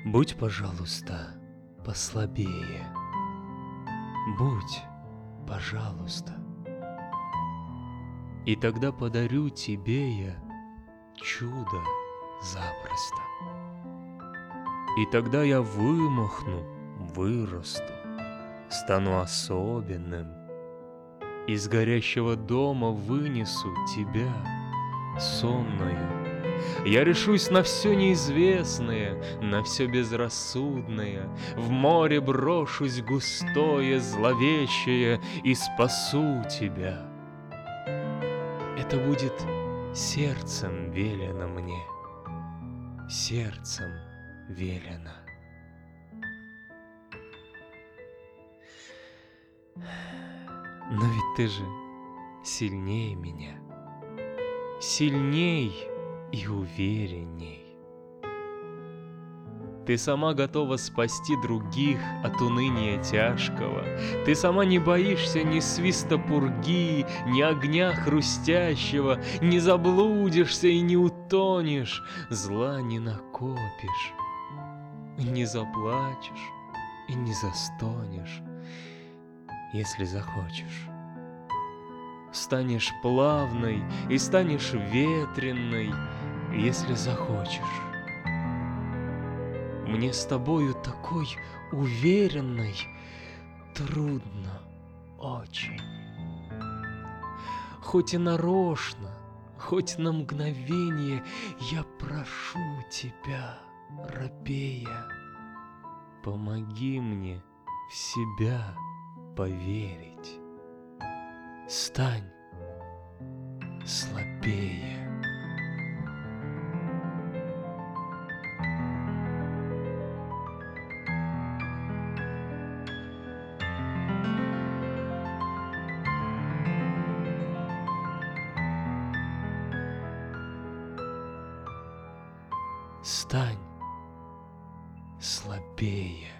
Будь, пожалуйста, послабее. Будь, пожалуйста. И тогда подарю тебе я чудо запросто. И тогда я вымахну, вырасту, стану особенным. Из горящего дома вынесу тебя, сонную. Я решусь на все неизвестное, на все безрассудное, в море брошусь густое, зловещее и спасу тебя. Это будет сердцем велено мне, сердцем велено. Но ведь ты же сильнее меня, сильней и уверенней. Ты сама готова спасти других от уныния тяжкого. Ты сама не боишься ни свиста пурги, ни огня хрустящего, не заблудишься и не утонешь, зла не накопишь, не заплачешь и не застонешь, если захочешь. Станешь плавной и станешь ветреной, если захочешь. Мне с тобою такой уверенной трудно очень. Хоть и нарочно, хоть на мгновение я прошу тебя, робея, помоги мне в себя поверить. Стань слабее. Стань слабее.